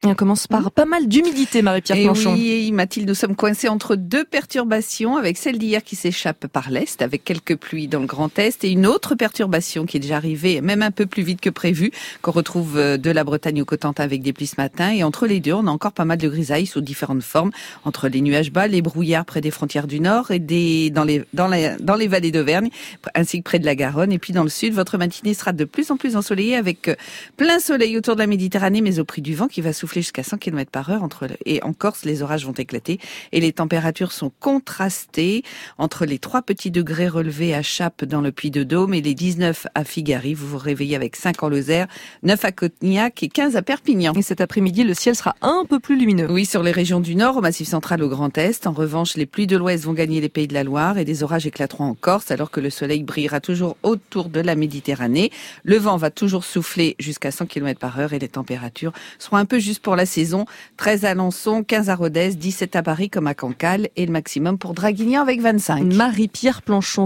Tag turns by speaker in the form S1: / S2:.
S1: Et on commence par pas mal d'humidité, Marie-Pierre Planchon.
S2: Oui, Mathilde, nous sommes coincés entre deux perturbations, avec celle d'hier qui s'échappe par l'est, avec quelques pluies dans le Grand Est, et une autre perturbation qui est déjà arrivée, même un peu plus vite que prévu, qu'on retrouve de la Bretagne au Cotentin avec des pluies ce matin. Et entre les deux, on a encore pas mal de grisailles sous différentes formes, entre les nuages bas, les brouillards près des frontières du Nord et dans les vallées d'Auvergne, ainsi que près de la Garonne. Et puis dans le sud, votre matinée sera de plus en plus ensoleillée, avec plein soleil autour de la Méditerranée, mais au prix du vent qui va souffler jusqu'à 100 km par heure. Et en Corse, les orages vont éclater et les températures sont contrastées entre les 3 petits degrés relevés à Chappes dans le Puy-de-Dôme et les 19 à Figari. Vous vous réveillez avec 5 en Lozère, 9 à Cognac et 15 à Perpignan.
S1: Et cet après-midi, le ciel sera un peu plus lumineux.
S2: Oui, sur les régions du Nord, au Massif central, au Grand Est. En revanche, les pluies de l'Ouest vont gagner les Pays de la Loire et des orages éclateront en Corse, alors que le soleil brillera toujours autour de la Méditerranée. Le vent va toujours souffler jusqu'à 100 km par heure et les températures seront un peu juste pour la saison. 13 à Alençon, 15 à Rodez, 17 à Paris comme à Cancale et le maximum pour Draguignan avec 25.
S1: Marie-Pierre Planchon.